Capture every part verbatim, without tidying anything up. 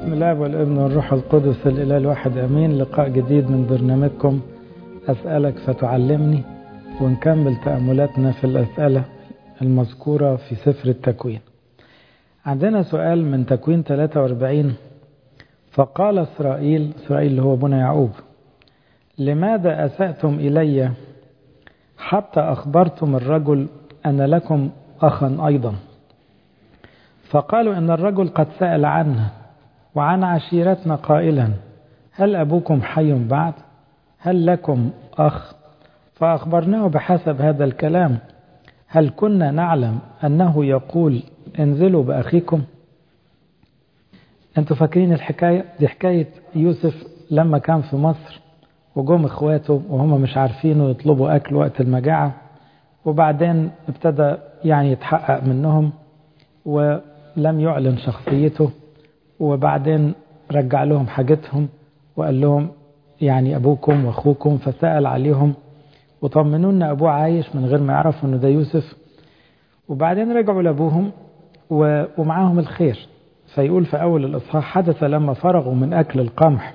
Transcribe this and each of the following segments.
باسم الاب والابن والروح القدس الاله الواحد امين. لقاء جديد من برنامجكم اسالك فتعلمني، ونكمل تاملاتنا في الاسئله المذكوره في سفر التكوين. عندنا سؤال من تكوين ثلاثة وأربعين. فقال اسرائيل، اسرائيل اللي هو ابونا يعقوب: لماذا اساتم الي حتى اخبرتم الرجل ان لكم اخا ايضا؟ فقالوا إن الرجل قد سأل عنه وعن عشيرتنا قائلا: هل أبوكم حي بعد؟ هل لكم أخ؟ فأخبرناه بحسب هذا الكلام. هل كنا نعلم أنه يقول انزلوا بأخيكم؟ أنتوا فاكرين الحكاية دي؟ حكاية يوسف لما كان في مصر وجم إخواته وهم مش عارفينه يطلبوا أكل وقت المجاعة، وبعدين ابتدى يعني يتحقق منهم و لم يعلن شخصيته، وبعدين رجع لهم حاجتهم وقال لهم يعني أبوكم وأخوكم، فسأل عليهم وطمنوا ان أبوه عايش من غير ما يعرفوا أنه ده يوسف. وبعدين رجعوا لأبوهم ومعاهم الخير. فيقول في أول الإصحاح: حدث لما فرغوا من أكل القمح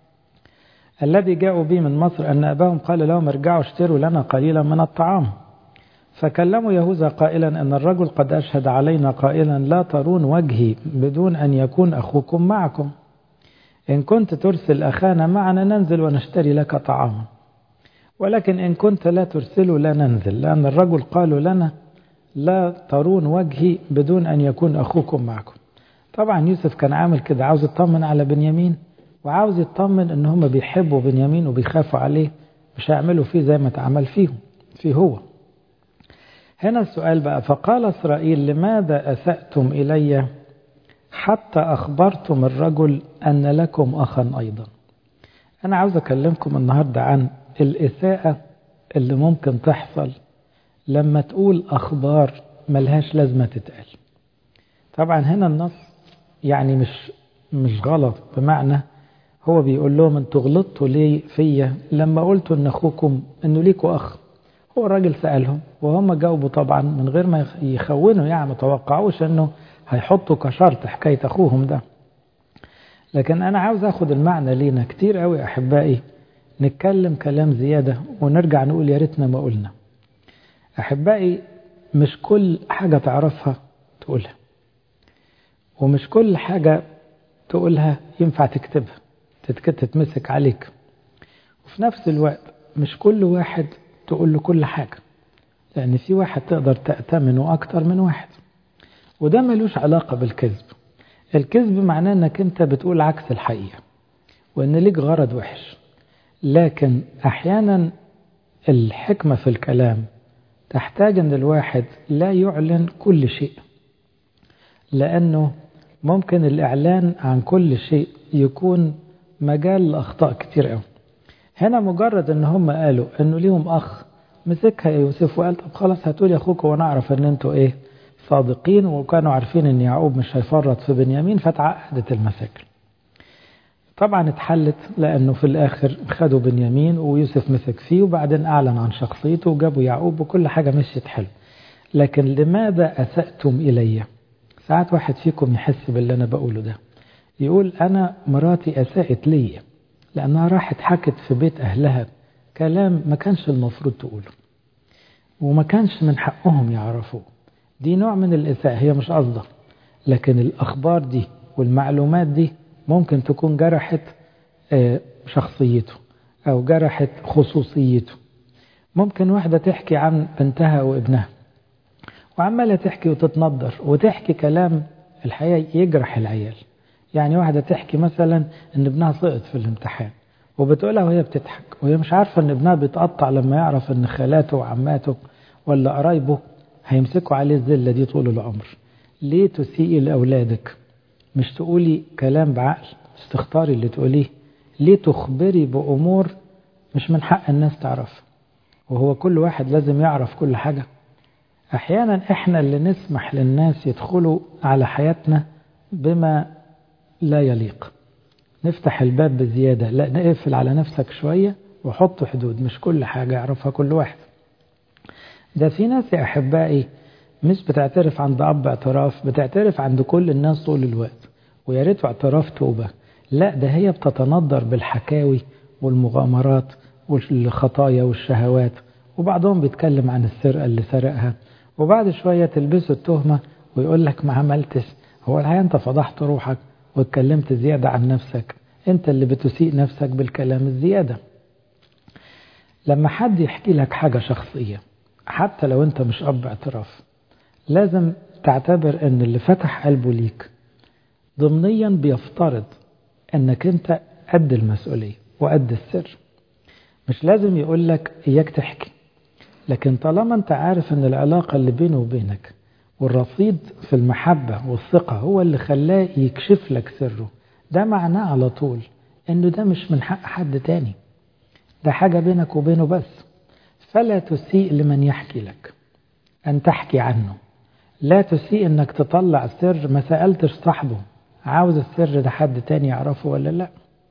الذي جاءوا به من مصر أن أباهم قال لهم: ارجعوا اشتروا لنا قليلا من الطعام. فكلموا يهوذا قائلا: أن الرجل قد أشهد علينا قائلا: لا ترون وجهي بدون أن يكون أخوكم معكم. إن كنت ترسل أخانا معنا ننزل ونشتري لك طعاما، ولكن إن كنت لا ترسله لا ننزل، لأن الرجل قالوا لنا: لا ترون وجهي بدون أن يكون أخوكم معكم. طبعا يوسف كان عامل كده، عاوز يطمن على بنيامين، وعاوز يطمن أن هم بيحبوا بنيامين وبيخافوا عليه، مش هيعملوا فيه زي ما تعمل فيهم فيه هو. هنا السؤال بقى: فقال إسرائيل: لماذا أسأتم إلي حتى أخبرتم الرجل أن لكم أخا أيضا؟ أنا عاوز أكلمكم النهاردة عن الإساءة اللي ممكن تحصل لما تقول أخبار ملهاش لازمة تتقال. طبعا هنا النص يعني مش مش غلط، بمعنى هو بيقول لهم: انتوا غلطتوا ليه فيا لما قلتوا ان أخوكم انه ليكوا أخ. هو الراجل سألهم وهم جاوبوا طبعا من غير ما يخونوا، يعني ما توقعوش انه هيحطوا كشرط حكاية اخوهم ده. لكن انا عاوز اخد المعنى لينا. كتير قوي احبائي نتكلم كلام زيادة ونرجع نقول يا ريتنا ما قلنا. احبائي مش كل حاجة تعرفها تقولها، ومش كل حاجة تقولها ينفع تكتبها تتمسك عليك، وفي نفس الوقت مش كل واحد تقول له كل حاجة، لأن في واحد تقدر تأتمنه أكتر من واحد، وده ملوش علاقة بالكذب. الكذب معناه أنك أنت بتقول عكس الحقيقة وأن ليك غرض وحش. لكن أحيانا الحكمة في الكلام تحتاج أن الواحد لا يعلن كل شيء، لأنه ممكن الإعلان عن كل شيء يكون مجال لأخطاء كتير قوي. هنا مجرد ان هم قالوا انه ليهم اخ، مسكها يوسف وقال: طب خلاص هاتوا لي اخوك ونعرف ان انتوا ايه صادقين، وكانوا عارفين ان يعقوب مش هيفرط في بنيامين، فتعقدت المساكل. طبعا اتحلت، لانه في الاخر خدوا بنيامين ويوسف مسك فيه، وبعدين اعلن عن شخصيته وجابوا يعقوب وكل حاجة مشيت حلو. لكن لماذا اسأتم الي؟ ساعات واحد فيكم يحس باللي انا بقوله ده، يقول: انا مراتي اساءت لي لأنها راحت حكت في بيت أهلها كلام ما كانش المفروض تقوله وما كانش من حقهم يعرفوه. دي نوع من الإساءة، هي مش قصدها، لكن الأخبار دي والمعلومات دي ممكن تكون جرحت شخصيته أو جرحت خصوصيته. ممكن واحدة تحكي عن بنتها وابنها وعمالة تحكي وتتنضر وتحكي كلام الحقيقة يجرح العيال. يعني واحدة تحكي مثلا ان ابنها سقط في الامتحان وبتقولها وهي بتضحك، وهي مش عارفة ان ابنها بيتقطع لما يعرف ان خالاته وعماته ولا قرايبه هيمسكوا عليه الذلة دي طول العمر. ليه تسيئي لأولادك؟ مش تقولي كلام بعقل، مش تختاري اللي تقوليه. ليه تخبري بأمور مش من حق الناس تعرف؟ وهو كل واحد لازم يعرف كل حاجة؟ احيانا احنا اللي نسمح للناس يدخلوا على حياتنا بما لا يليق، نفتح الباب بزيادة. لا، نقفل على نفسك شوية وحط حدود، مش كل حاجة يعرفها كل واحد. ده في ناس يا أحبائي مش بتعترف عند أب اعتراف، بتعترف عند كل الناس طول الوقت، ويا ريته اعتراف توبة، لا ده هي بتتندر بالحكاوي والمغامرات والخطايا والشهوات، وبعضهم بيتكلم عن السرقة اللي سرقها، وبعد شوية تلبسه التهمة ويقول لك ما عملتش. هو الحقيقة انت فضحت روحك واتكلمت زيادة عن نفسك، انت اللي بتسيء نفسك بالكلام الزيادة. لما حد يحكي لك حاجة شخصية حتى لو انت مش اب اعتراف، لازم تعتبر ان اللي فتح قلبه ليك ضمنيا بيفترض انك انت قد المسؤولية وقد السر. مش لازم يقول لك اياك تحكي، لكن طالما انت عارف ان العلاقة اللي بينه وبينك والرصيد في المحبة والثقة هو اللي خلاه يكشف لك سره، ده معناه على طول انه ده مش من حق حد تاني، ده حاجة بينك وبينه بس. فلا تسيء لمن يحكي لك أن تحكي عنه، لا تسيء أنك تطلع سر ما سألتش صاحبه عاوز السر ده حد تاني يعرفه ولا لا.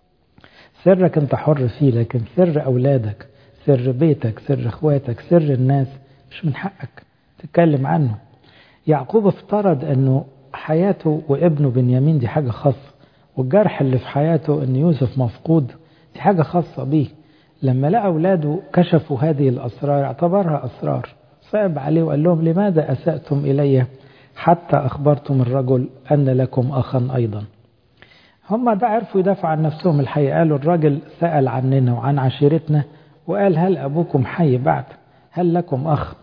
سرك أنت حر فيه، لكن سر أولادك، سر بيتك، سر اخواتك، سر الناس مش من حقك تتكلم عنه. يعقوب افترض أنه حياته وابنه بنيامين دي حاجة خاصة، والجرح اللي في حياته أن يوسف مفقود دي حاجة خاصة بيه. لما لقى أولاده كشفوا هذه الأسرار اعتبرها أسرار، صعب عليه وقال لهم لماذا أسأتم إلي حتى أخبرتم الرجل أن لكم أخا أيضا. هم ده عرفوا يدافعوا عن نفسهم الحقيقة، قالوا الراجل سأل عننا وعن عشيرتنا وقال هل أبوكم حي بعد؟ هل لكم أخ؟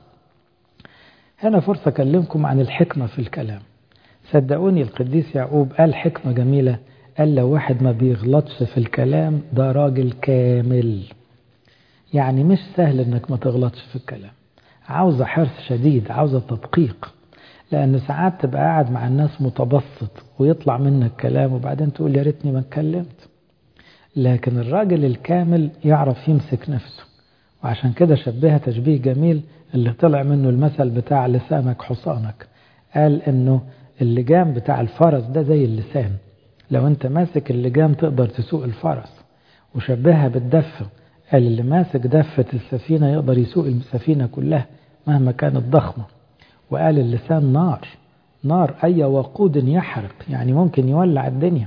هنا فرصة أكلمكم عن الحكمة في الكلام. صدقوني القديس يعقوب قال حكمة جميلة، قال لو واحد ما بيغلطش في الكلام ده راجل كامل. يعني مش سهل انك ما تغلطش في الكلام، عاوزة حرص شديد، عاوزة تدقيق، لأن ساعات تبقى قاعد مع الناس متبسط ويطلع منك كلام وبعدين تقول يا ريتني ما اتكلمت. لكن الراجل الكامل يعرف يمسك نفسه، وعشان كده شبهها تشبيه جميل اللي طلع منه المثل بتاع لسانك حصانك. قال انه اللجام بتاع الفرس ده زي اللسان، لو انت ماسك اللجام تقدر تسوق الفرس. وشبهها بالدفة، قال اللي ماسك دفة السفينة يقدر يسوق السفينة كلها مهما كانت ضخمة. وقال اللسان نار، نار أي وقود يحرق، يعني ممكن يولع الدنيا.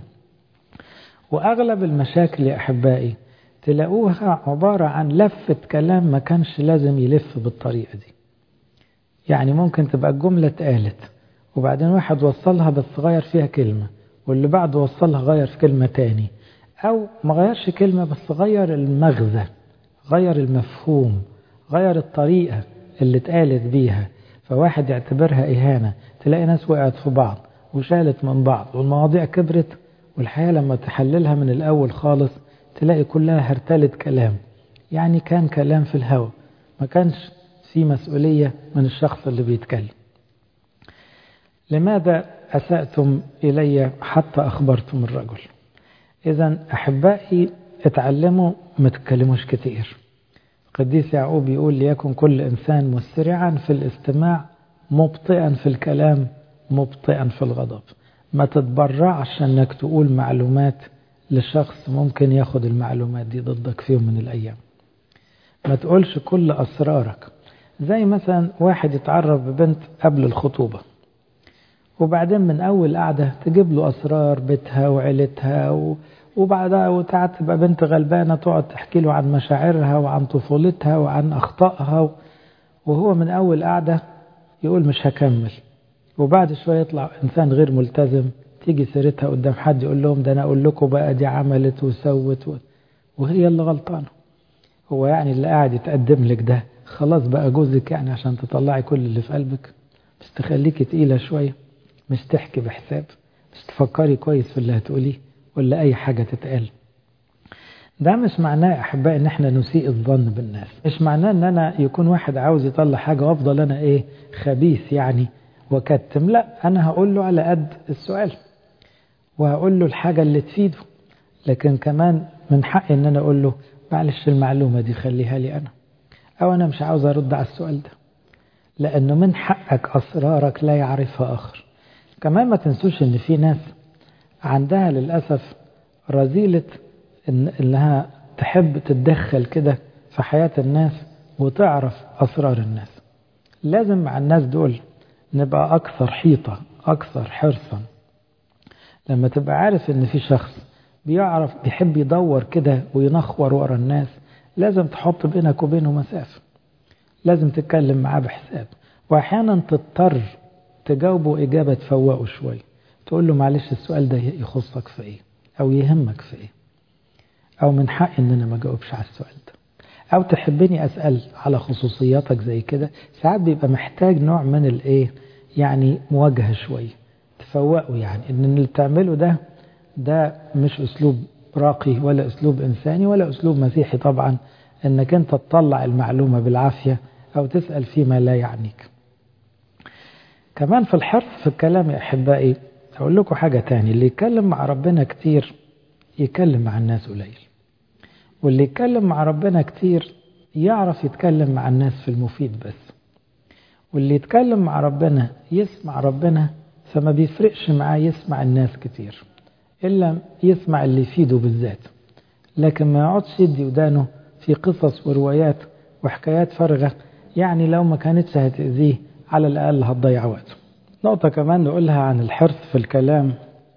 وأغلب المشاكل يا أحبائي تلاقوها عبارة عن لفة كلام ما كانش لازم يلف بالطريقة دي. يعني ممكن تبقى الجملة اتقالت وبعدين واحد وصلها بس غير فيها كلمة، واللي بعده وصلها غير في كلمة تاني، أو ما غيرش كلمة بس غير المغزى، غير المفهوم، غير الطريقة اللي اتقالت بيها، فواحد يعتبرها إهانة. تلاقي ناس وقعت في بعض وشالت من بعض والمواضيع كبرت، والحياة لما تحللها من الأول خالص تلاقي كلها هرتلة كلام، يعني كان كلام في الهواء، ما كانش في مسؤولية من الشخص اللي بيتكلم. لماذا أسأتم إلي حتى أخبرتم الرجل؟ إذن أحبائي اتعلموا ما تتكلموش كتير. قديس يعقوب يقول ليكن كل إنسان مسرعا في الاستماع مبطئا في الكلام مبطئا في الغضب. ما تتبرعش أنك تقول معلومات لشخص ممكن ياخد المعلومات دي ضدك في يوم من الأيام. ما تقولش كل أسرارك. زي مثلا واحد يتعرف ببنت قبل الخطوبة وبعدين من أول قعدة تجيب له أسرار بيتها وعيلتها و... وبعدها وتعد تبقى بنت غلبانة تقعد تحكي له عن مشاعرها وعن طفولتها وعن أخطائها و... وهو من أول قعدة يقول مش هكمل، وبعد شوية يطلع إنسان غير ملتزم تيجي سيرتها قدام حد يقول لهم ده أنا أقول لكم بقى دي عملت وسوت و... وهي اللي غلطانة. هو يعني اللي قاعد يتقدم لك ده خلاص بقى جوزك يعني عشان تطلعي كل اللي في قلبك؟ بس تخليكي تقيلة شوية، مش تحكي بحساب، مش تفكري كويس في اللي هتقوليه ولا أي حاجة تتقال. ده مش معناه أحبائي إن احنا نسيء الظن بالناس، مش معناه إن أنا يكون واحد عاوز يطلع حاجة وأفضل أنا إيه خبيث يعني وكتم. لا، أنا هقول له على قد السؤال وهقول له الحاجة اللي تفيده، لكن كمان من حقي إن أنا أقول له معلش المعلومة دي خليها لي أنا، أو أنا مش عاوز أرد على السؤال ده، لأنه من حقك أسرارك لا يعرفها آخر. كمان ما تنسوش إن في ناس عندها للأسف رذيلة إن إنها تحب تتدخل كده في حياة الناس وتعرف أسرار الناس. لازم مع الناس دول نبقى أكثر حيطة، أكثر حرصا، لما تبقى عارف ان في شخص بيعرف بيحب يدور كده وينخور ورا الناس، لازم تحط بينك وبينه مسافة، لازم تتكلم معاه بحساب. واحيانا تضطر تجاوبه إجابة تفوقه شوي، تقول له معلش السؤال ده يخصك في ايه او يهمك في ايه، او من حق ان انا ما جاوبش على السؤال ده، او تحبني اسأل على خصوصياتك زي كده. ساعات بيبقى محتاج نوع من الايه يعني مواجهة شوي تفوقه، يعني ان اللي بتعمله ده ده مش اسلوب راقي ولا اسلوب انساني ولا اسلوب مسيحي طبعا، انك انت تطلع المعلومة بالعافية او تسأل فيما لا يعنيك. كمان في الحرص في الكلام يا احبائي اقول لكم حاجة تاني، اللي يتكلم مع ربنا كتير يتكلم مع الناس قليل، واللي يتكلم مع ربنا كتير يعرف يتكلم مع الناس في المفيد بس، واللي يتكلم مع ربنا يسمع ربنا فما بيفرقش معاه يسمع الناس كتير إلا يسمع اللي يفيده بالذات، لكن ما يقعدش يدي ودانه في قصص وروايات وحكايات فارغة، يعني لو ما كانتش هتأذيه على الأقل هتضيع وقته. نقطة كمان نقولها عن الحرص في الكلام،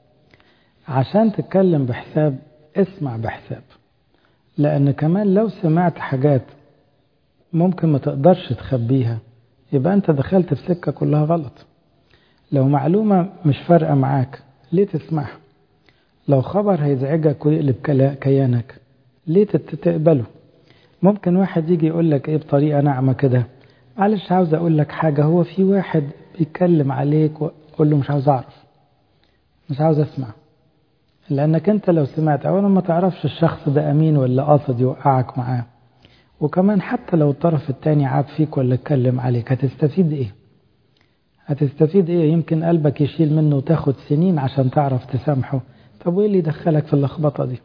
عشان تتكلم بحساب اسمع بحساب، لأن كمان لو سمعت حاجات ممكن ما تقدرش تخبيها يبقى أنت دخلت في سكة كلها غلط. لو معلومة مش فارقة معاك ليه تسمعها؟ لو خبر هيزعجك ويقلب كيانك ليه تقبله؟ ممكن واحد يجي يقول لك ايه بطريقة ناعمة كده، معلش عاوز اقول لك حاجة، هو في واحد بيتكلم عليك، وقول له مش عاوز اعرف، مش عاوز اسمع. لانك انت لو سمعت اولا ما تعرفش الشخص ده امين ولا قاصد يوقعك معاه، وكمان حتى لو الطرف التاني عاب فيك ولا اتكلم عليك هتستفيد ايه؟ هتستفيد ايه؟ يمكن قلبك يشيل منه وتاخد سنين عشان تعرف تسامحه. طب وايه اللي يدخلك في اللخبطة دي؟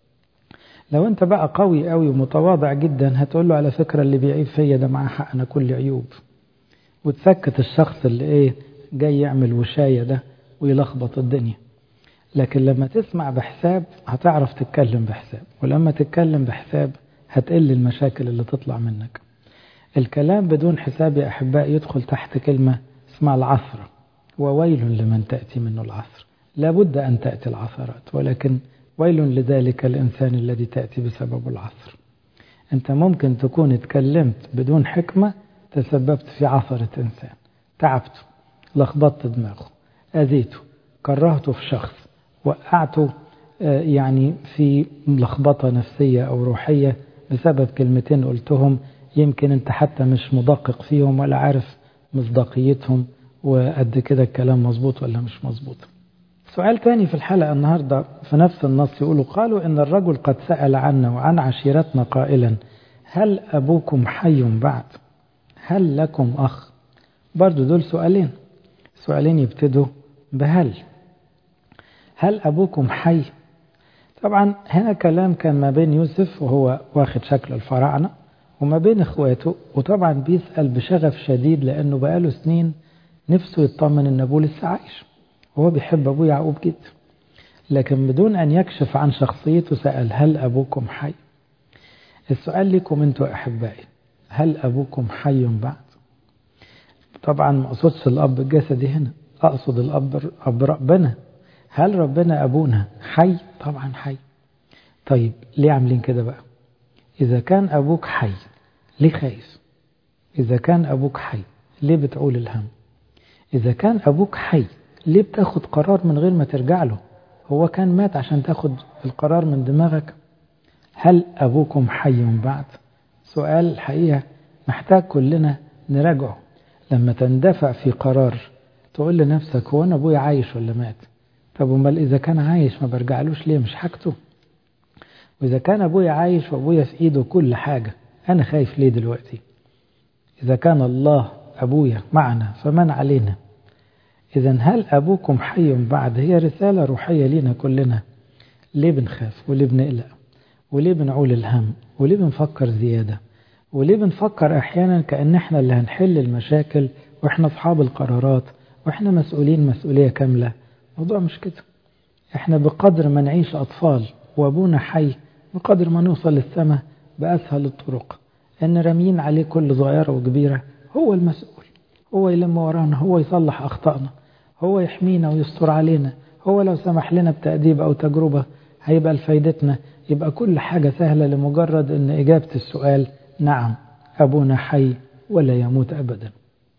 لو انت بقى قوي قوي ومتواضع جدا هتقول له على فكرة اللي بيعيب فيا ده معاه حق، انا كل عيوب، وتسكت الشخص اللي ايه جاي يعمل وشاية ده ويلخبط الدنيا. لكن لما تسمع بحساب هتعرف تتكلم بحساب، ولما تتكلم بحساب هتقل المشاكل اللي تطلع منك. الكلام بدون حساب يا أحباء يدخل تحت كلمة اسمها العثرة، وويل لمن تأتي منه العثر. لابد أن تأتي العثرات، ولكن ويل لذلك الإنسان الذي تأتي بسبب العثر. أنت ممكن تكون اتكلمت بدون حكمة تسببت في عثرة إنسان، تعبته، لخبطت دماغه، أذيته، كرهته في شخص، وقعته يعني في لخبطة نفسية أو روحية بسبب كلمتين قلتهم، يمكن أنت حتى مش مدقق فيهم ولا عارف مصداقيتهم وقد كده الكلام مظبوط ولا مش مظبوط. سؤال تاني في الحلقة النهاردة في نفس النص يقولوا قالوا إن الرجل قد سأل عنا وعن عشيرتنا قائلا هل أبوكم حي بعد؟ هل لكم أخ؟ برضو دول سؤالين، سؤالين يبتدوا بهل. هل أبوكم حي؟ طبعا هنا كلام كان ما بين يوسف وهو واخد شكل الفراعنة وما بين اخواته، وطبعا بيسأل بشغف شديد لأنه بقاله سنين نفسه يطمن ان ابوه لسه عايش، وهو بيحب ابوه يعقوب جدا، لكن بدون ان يكشف عن شخصيته سأل هل ابوكم حي؟ السؤال لكم انتوا احبائي، هل ابوكم حي بعد؟ طبعا ما اقصدش الاب الجسدي هنا، اقصد الاب اب ربنا. هل ربنا ابونا حي؟ طبعا حي. طيب ليه عاملين كده بقى؟ اذا كان ابوك حي ليه خايف؟ اذا كان ابوك حي ليه بتعول الهم؟ إذا كان أبوك حي ليه بتاخد قرار من غير ما ترجع له؟ هو كان مات عشان تاخد القرار من دماغك؟ هل أبوكم حي بعد؟ سؤال الحقيقة محتاج كلنا نراجعه. لما تندفع في قرار تقول لنفسك هو أنا أبويا عايش ولا مات؟ طب ومال إذا كان عايش ما برجعلوش ليه؟ مش حاجته. وإذا كان أبويا عايش وأبويا في إيده كل حاجة أنا خايف ليه دلوقتي؟ إذا كان الله أبويا معنا فمن علينا؟ إذن هل أبوكم حي بعد هي رسالة روحية لينا كلنا. ليه بنخاف وليه بنقلق وليه بنعول الهم وليه بنفكر زيادة وليه بنفكر أحيانا كأن احنا اللي هنحل المشاكل واحنا أصحاب القرارات واحنا مسؤولين مسؤولية كاملة؟ موضوع مش كده. احنا بقدر ما نعيش أطفال وأبونا حي بقدر ما نوصل للسماء بأسهل الطرق، أن رمين عليه كل صغيرة وكبيرة، هو المسؤول، هو يلم ورانا، هو يصلح أخطائنا، هو يحمينا ويستر علينا، هو لو سمح لنا بتأديب أو تجربة هيبقى لفايدتنا، يبقى كل حاجة سهلة لمجرد أن إجابة السؤال نعم أبونا حي ولا يموت أبدا.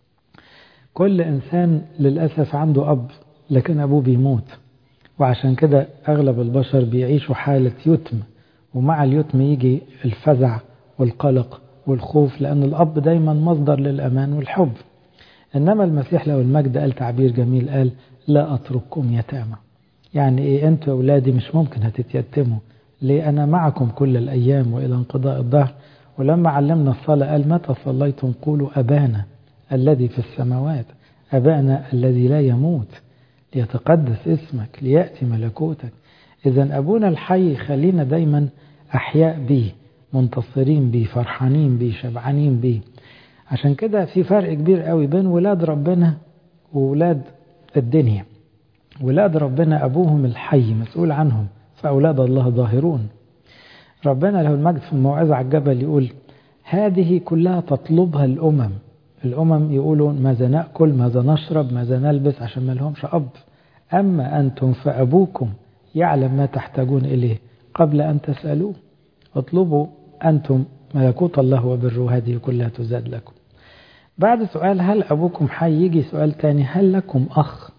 كل إنسان للأسف عنده أب لكن أبوه بيموت، وعشان كده أغلب البشر بيعيشوا حالة يتم، ومع اليتم يجي الفزع والقلق والخوف، لأن الأب دايما مصدر للأمان والحب. إنما المسيح له المجد قال تعبير جميل، قال لا أترككم يتامى. يعني إيه؟ أنتوا أولادي مش ممكن هتتيتموا، ليه؟ أنا معكم كل الأيام وإلى انقضاء الدهر. ولما علمنا الصلاة قال متى صليتم قولوا أبانا الذي في السماوات، أبانا الذي لا يموت، ليتقدس اسمك، ليأتي ملكوتك. إذا أبونا الحي خلينا دايما أحياء به، منتصرين به، فرحانين به، شبعانين به. عشان كده في فرق كبير قوي بين ولاد ربنا وولاد الدنيا. ولاد ربنا أبوهم الحي مسؤول عنهم، فأولاد الله ظاهرون. ربنا له المجد في الموعظة على الجبل يقول هذه كلها تطلبها الأمم. الأمم يقولوا ماذا نأكل، ماذا نشرب، ماذا نلبس، عشان ما لهمش أب. أما أنتم فأبوكم يعلم ما تحتاجون إليه قبل أن تسألوه. اطلبوا أنتم ملكوت الله وبره، هذه كلها تزاد لكم. بعد سؤال هل أبوكم حي يجي سؤال تاني، هل لكم أخ؟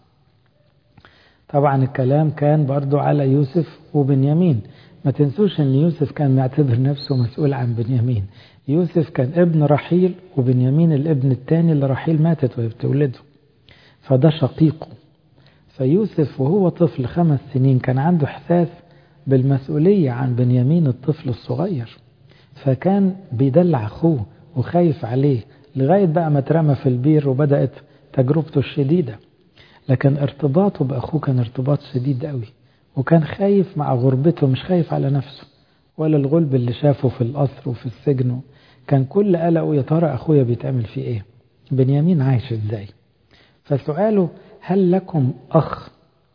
طبعا الكلام كان برضو على يوسف وبنيامين. ما تنسوش أن يوسف كان معتبر نفسه مسؤول عن بنيامين. يوسف كان ابن رحيل، وبنيامين الابن الثاني اللي رحيل ماتت وهي بتولده، فده شقيقه. فيوسف وهو طفل خمس سنين كان عنده إحساس بالمسؤولية عن بنيامين الطفل الصغير، فكان بيدلع أخوه وخايف عليه لغاية بقى ما اترمى في البير وبدأت تجربته الشديدة. لكن ارتباطه بأخوه كان ارتباط شديد قوي، وكان خايف مع غربته، مش خايف على نفسه ولا الغلب اللي شافه في القصر وفي السجن. كان كل قلقه يا ترى أخويا بيتعمل فيه إيه، بنيامين عايش إزاي. فسؤاله هل لكم أخ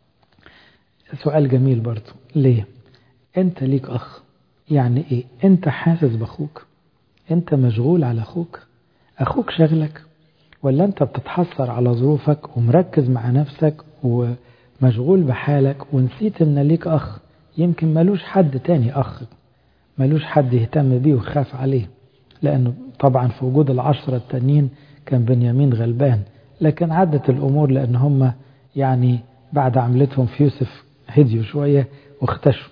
سؤال جميل برضو. ليه؟ أنت ليك أخ، يعني إيه؟ أنت حاسس بأخوك، أنت مشغول على أخوك، أخوك شغلك، ولا أنت بتتحسر على ظروفك ومركز مع نفسك ومشغول بحالك ونسيت أن ليك أخ يمكن ملوش حد تاني، أخ ملوش حد يهتم بيه ويخاف عليه. لأنه طبعا في وجود العشرة التانيين كان بنيامين غلبان، لكن عدت الأمور لأن هم يعني بعد عملتهم في يوسف هديوا شوية واختشوا.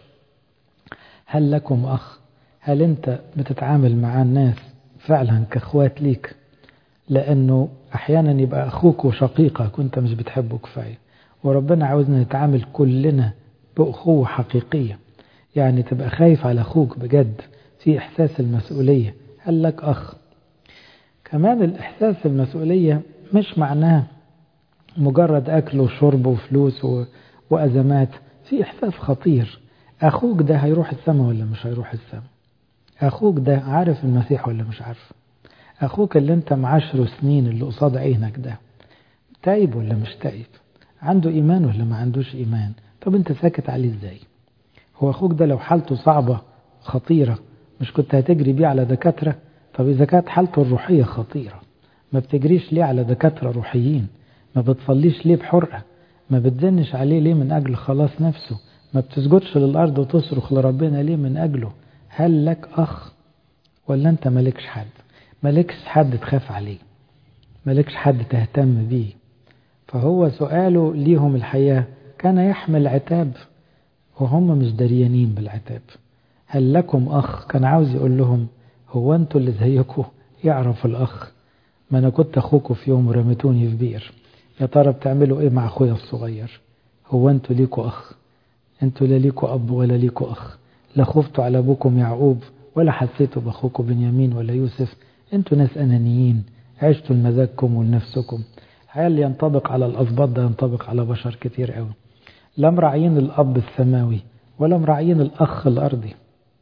هل لكم أخ؟ هل أنت بتتعامل مع الناس فعلا كأخوات ليك؟ لأنه أحيانا يبقى أخوك وشقيقك وأنت مش بتحبه كفاية، وربنا عاوزنا نتعامل كلنا بأخوة حقيقية، يعني تبقى خايف على أخوك بجد، في إحساس المسؤولية. هل لك أخ؟ كمان الإحساس المسؤولية مش معناه مجرد أكل وشرب وفلوس وأزمات، في إحساس خطير. أخوك ده هيروح السماء ولا مش هيروح السماء؟ أخوك ده عارف المسيح ولا مش عارف؟ أخوك اللي أنت معاشره سنين اللي قصاد عينك ده تايب ولا مش تايب؟ عنده إيمان ولا ما عندوش إيمان؟ طب أنت ساكت عليه إزاي؟ هو أخوك ده لو حالته صعبة خطيرة مش كنت هتجري بيه على دكاترة؟ طب إذا كانت حالته الروحية خطيرة ما بتجريش ليه على دكاترة روحيين؟ ما بتصليش ليه بحرقة؟ ما بتزنش عليه ليه من أجل خلاص نفسه؟ ما بتسجدش للأرض وتصرخ لربنا ليه من أجله؟ هل لك أخ ولا أنت مالكش حد؟ مالكش حد تخاف عليه، مالكش حد تهتم بيه. فهو سؤاله ليهم الحياة كان يحمل عتاب وهم مش دريانين بالعتاب. هل لكم أخ؟ كان عاوز يقول لهم هو أنتوا اللي زيكم يعرف الأخ؟ ما أنا كنت أخوكم في يوم ورميتوني في بير، يا ترى بتعملوا إيه مع أخويا الصغير؟ هو أنتوا ليكوا أخ؟ أنتوا لا ليكوا أب ولا ليكوا أخ، لا خفتوا على أبوكم يعقوب ولا حسيتوا بأخوكم بنيامين ولا يوسف. أنتوا ناس أنانيين، عشتوا لمزاجكم ولنفسكم. هل ينطبق على الأسباط ده؟ ينطبق على بشر كتير قوي. لا مراعين الأب السماوي ولا مراعين الأخ الأرضي.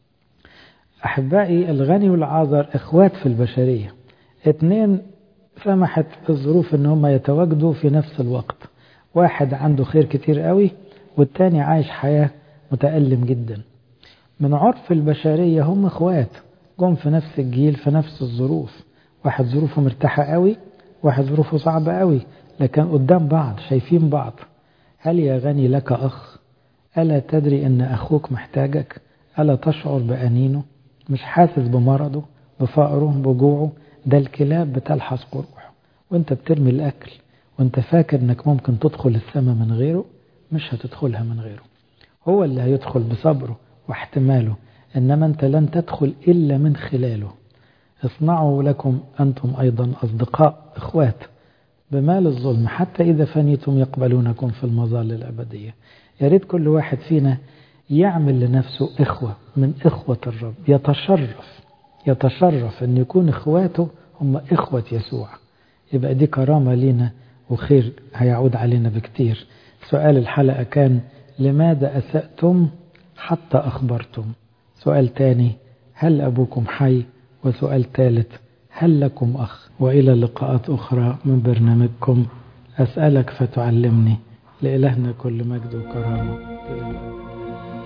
أحبائي الغني والعازر إخوات في البشرية، اتنين سمحت الظروف ان هم يتواجدوا في نفس الوقت. واحد عنده خير كتير قوي والتاني عايش حياة متألم جدا. من عرف البشرية هم اخوات جم في نفس الجيل في نفس الظروف، واحد ظروفه مرتاحة قوي واحد ظروفه صعبة قوي، لكن قدام بعض شايفين بعض. هل يا غني لك أخ؟ ألا تدري أن أخوك محتاجك؟ ألا تشعر بأنينه؟ مش حاسس بمرضه، بفقره، بجوعه؟ ده الكلاب بتلحس قروحه وانت بترمي الأكل وانت فاكر انك ممكن تدخل السماء من غيره. مش هتدخلها من غيره، هو اللي هيدخل بصبره واحتماله، إنما أنت لن تدخل إلا من خلاله. اصنعوا لكم أنتم أيضا أصدقاء إخوات بمال الظلم حتى إذا فنيتم يقبلونكم في المظال الأبدية. يا ريت كل واحد فينا يعمل لنفسه إخوة من إخوة الرب، يتشرف يتشرف أن يكون إخواته هم إخوة يسوع. يبقى دي كرامة لينا وخير هيعود علينا بكتير. سؤال الحلقة كان لماذا أسأتم حتى أخبرتم؟ سؤال تاني هل أبوكم حي؟ وسؤال ثالث هل لكم أخ؟ وإلى لقاءات أخرى من برنامجكم أسألك فتعلمني. لإلهنا كل مجد وكرامة.